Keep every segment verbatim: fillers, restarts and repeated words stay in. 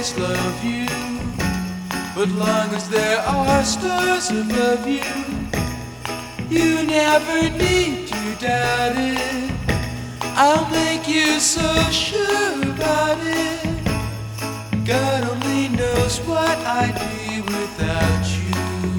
always love you, but long as there are stars above you, you never need to doubt it. I'll make you so sure about it. God only knows what I'd be without you.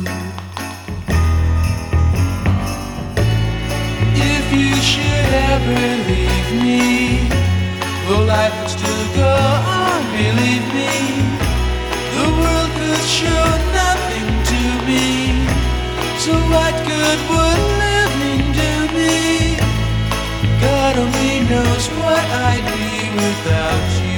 If you should ever leave me, well, life would still go on, believe me. The world could show nothing to me, so what good would living do me? God only knows what I'd be without you.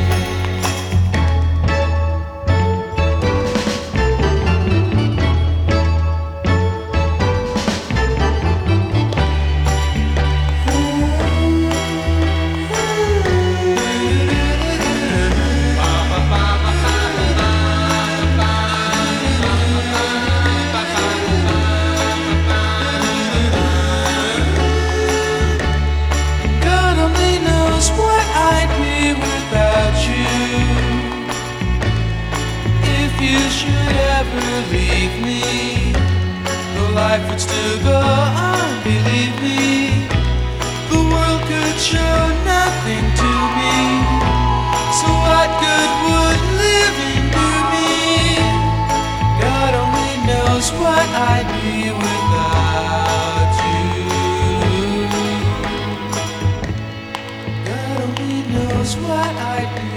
If you should ever leave me, the life would still go on, believe me. The world could show nothing to me, so what good would living do me? God only knows what I'd be without you. God only knows what I'd be.